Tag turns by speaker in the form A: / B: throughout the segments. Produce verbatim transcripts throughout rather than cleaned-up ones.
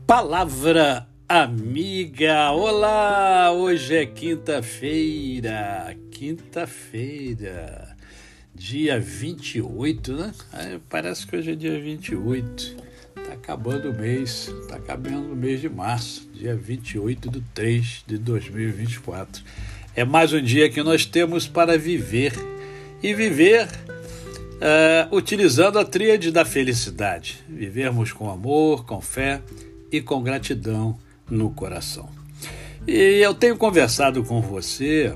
A: Palavra amiga, olá! Hoje é quinta-feira, quinta-feira, dia vinte e oito, né? É, parece que hoje é dia vinte e oito, tá acabando o mês, tá acabando o mês de março, dia vinte e oito de três de dois mil e vinte e quatro. É mais um dia que nós temos para viver, e viver uh, utilizando a tríade da felicidade, vivermos com amor, com fé e com gratidão no coração. E eu tenho conversado com você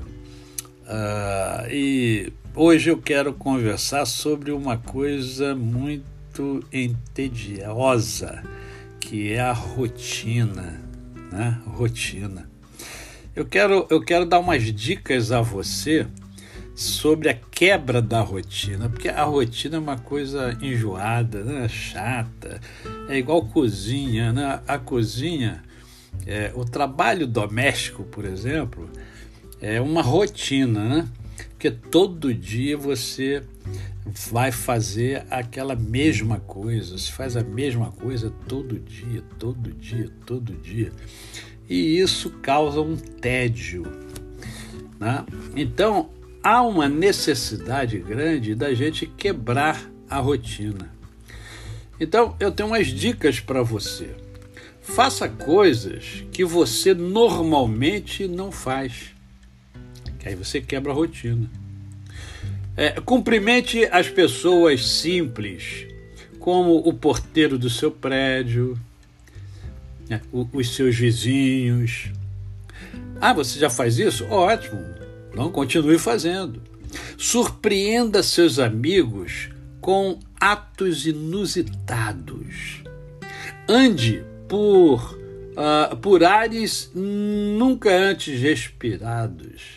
A: uh, e hoje eu quero conversar sobre uma coisa muito entediosa, que é a rotina, né? Rotina. Eu quero, eu quero dar umas dicas a você sobre a quebra da rotina, porque a rotina é uma coisa enjoada, né? Chata, é igual cozinha, né? A cozinha, é, o trabalho doméstico, por exemplo, é uma rotina, né? Porque todo dia você vai fazer aquela mesma coisa, se faz a mesma coisa todo dia, todo dia, todo dia, e isso causa um tédio, né? Então, há uma necessidade grande da gente quebrar a rotina. Então, eu tenho umas dicas para você. Faça coisas que você normalmente não faz, que aí você quebra a rotina. É, cumprimente as pessoas simples, como o porteiro do seu prédio, né, os seus vizinhos. Ah, você já faz isso? Ótimo! Então, continue fazendo. Surpreenda seus amigos com atos inusitados. Ande por, uh, por ares nunca antes respirados.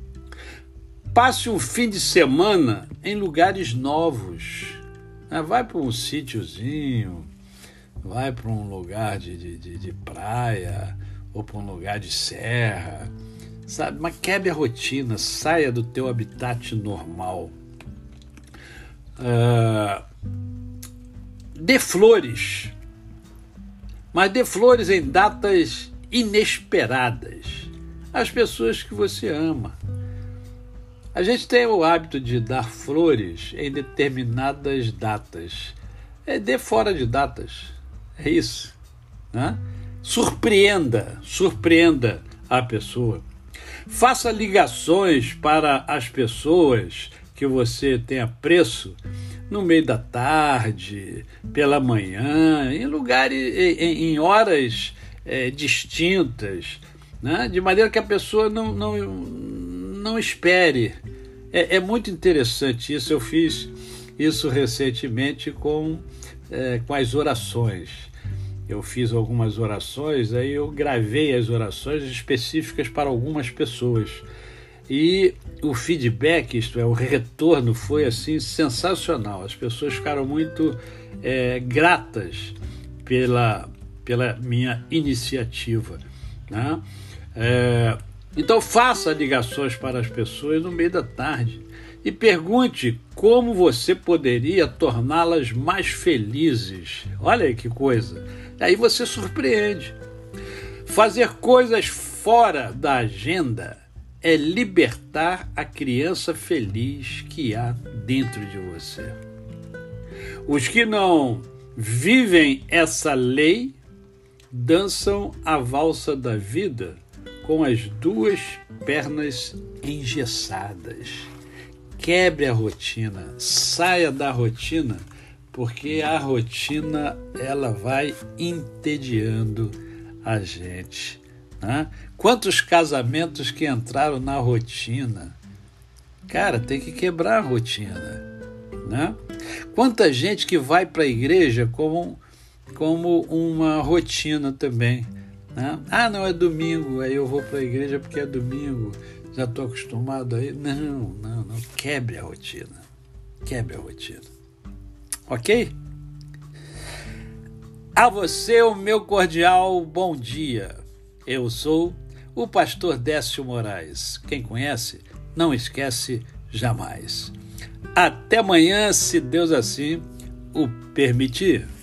A: Passe um fim de semana em lugares novos. Uh, vai para um sítiozinho, vai para um lugar de, de, de praia ou para um lugar de serra. Sabe, mas quebre a rotina, saia do teu habitat normal. Uh, dê flores, mas dê flores em datas inesperadas às pessoas que você ama. A gente tem o hábito de dar flores em determinadas datas. É, dê fora de datas, é isso, né? Surpreenda, surpreenda a pessoa. Faça ligações para as pessoas que você tem apreço no meio da tarde, pela manhã, em lugares, em, em horas é, distintas, né? De maneira que a pessoa não, não, não espere. É, é muito interessante isso. Eu fiz isso recentemente com, é, com as orações. Eu fiz algumas orações, aí eu gravei as orações específicas para algumas pessoas. E o feedback, isto é, o retorno foi assim sensacional. As pessoas ficaram muito é, gratas pela, pela minha iniciativa, né? É, então faça ligações para as pessoas no meio da tarde e pergunte como você poderia torná-las mais felizes. Olha aí que coisa! Aí você surpreende. Fazer coisas fora da agenda é libertar a criança feliz que há dentro de você. Os que não vivem essa lei dançam a valsa da vida com as duas pernas engessadas. Quebre a rotina, saia da rotina, porque a rotina ela vai entediando a gente, né? Quantos casamentos que entraram na rotina? Cara, tem que quebrar a rotina, né? Quanta gente que vai para a igreja como, como uma rotina também, né? Ah, não, é domingo, aí eu vou para a igreja porque é domingo, já estou acostumado aí. Não, não, não, quebre a rotina, quebre a rotina. Ok? A você o meu cordial bom dia. Eu sou o pastor Décio Moraes. Quem conhece, não esquece jamais. Até amanhã, se Deus assim o permitir.